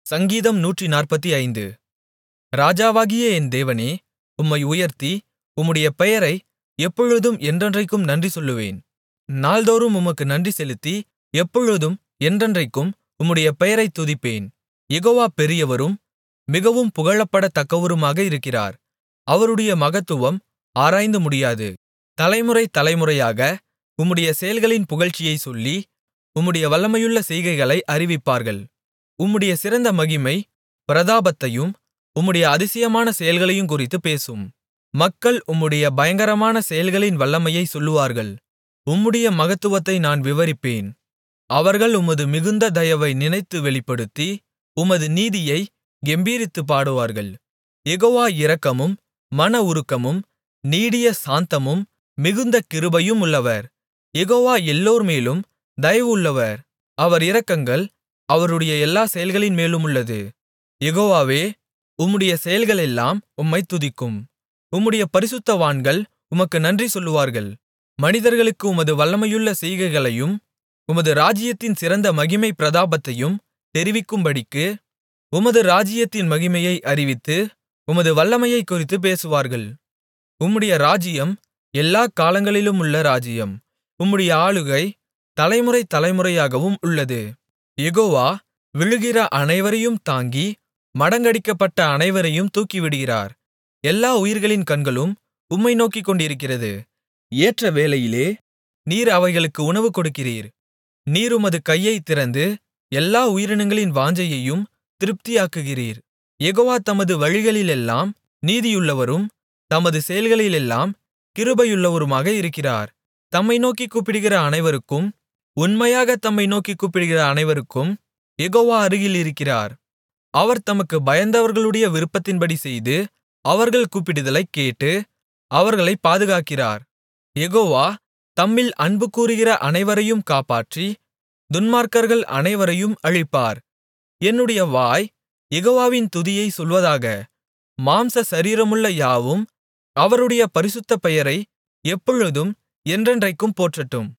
சங்கீதம் 145. ராஜாவாகிய என் தேவனே, உம்மை உயர்த்தி, உம்முடைய பெயரை எப்பொழுதும் என்றென்றைக்கும் நன்றி சொல்லுவேன். நாள்தோறும் உமக்கு நன்றி செலுத்தி, எப்பொழுதும் என்றென்றைக்கும் உம்முடைய பெயரைத் துதிப்பேன். யெகோவா பெரியவரும் மிகவும் புகழப்படத்தக்கவருமாக இருக்கிறார். அவருடைய மகத்துவம் ஆராய்ந்து முடியாது. தலைமுறை தலைமுறையாக உம்முடைய செயல்களின் புகழ்ச்சியைச் சொல்லி, உம்முடைய வல்லமையுள்ள செய்கைகளை அறிவிப்பார்கள். உம்முடைய சிறந்த மகிமை பிரதாபத்தையும் உம்முடைய அதிசயமான செயல்களையும் குறித்துப் பேசும். மக்கள் உம்முடைய பயங்கரமான செயல்களின் வல்லமையைச் சொல்லுவார்கள். உம்முடைய மகத்துவத்தை நான் விவரிப்பேன். அவர்கள் உமது மிகுந்த தயவை நினைத்து வெளிப்படுத்தி, உமது நீதியைக் கெம்பீரித்துப் பாடுவார்கள். யெகோவா இரக்கமும் மனவுருக்கமும் நீடிய சாந்தமும் மிகுந்த கிருபையும் உள்ளவர். யெகோவா எல்லோர்மேலும் தயவு உள்ளவர். அவர் இரக்கங்கள் அவருடைய எல்லா செயல்களின் மேலுமுள்ளது. யெகோவாவே, உம்முடைய செயல்களெல்லாம் உம்மைத் துதிக்கும். உம்முடைய பரிசுத்தவான்கள் உமக்கு நன்றி சொல்லுவார்கள். மனிதர்களுக்கு உமது வல்லமையுள்ள செய்கைகளையும் உமது ராஜ்ஜியத்தின் சிறந்த மகிமை பிரதாபத்தையும் தெரிவிக்கும்படிக்கு, உமது ராஜ்ஜியத்தின் மகிமையை அறிவித்து, உமது வல்லமையைக் குறித்துப் பேசுவார்கள். உம்முடைய ராஜ்ஜியம் எல்லாக் காலங்களிலுமுள்ள ராஜ்ஜியம். உம்முடைய ஆளுகை தலைமுறை தலைமுறையாகவும் உள்ளது. யெகோவா விழுகிற அனைவரையும் தாங்கி, மடங்கடிக்கப்பட்ட அனைவரையும் தூக்கிவிடுகிறார். எல்லா உயிர்களின் கண்களும் உம்மை நோக்கிக்கொண்டிருக்கிறது. ஏற்ற வேளையிலே நீர் அவைகளுக்கு உணவு கொடுக்கிறீர். நீர் உமது கையைத் திறந்து எல்லா உயிரினங்களின் வாஞ்சையையும் திருப்தியாக்குகிறீர். யெகோவா தமது வழிகளிலெல்லாம் நீதியுள்ளவரும் தமது செயல்களிலெல்லாம் கிருபையுள்ளவருமாக இருக்கிறார். தம்மை நோக்கிக் கூப்பிடுகிற அனைவருக்கும், உண்மையாகத் தம்மை நோக்கிக் கூப்பிடுகிற அனைவருக்கும் யெகோவா அருகில் இருக்கிறார். அவர் தமக்கு பயந்தவர்களுடைய விருப்பத்தின்படி செய்து, அவர்கள் கூப்பிடுதலைக் கேட்டு, அவர்களைப் பாதுகாக்கிறார். யெகோவா தம்மில் அன்புகூருகிற அனைவரையும் காப்பாற்றி, துன்மார்க்கர்கள் அனைவரையும் அழிப்பார். என்னுடைய வாய் யெகோவாவின் துதியைச் சொல்வதாக. மாம்ச சரீரமுள்ள யாவும் அவருடைய பரிசுத்த பெயரை எப்பொழுதும் என்றென்றைக்கும் போற்றட்டும்.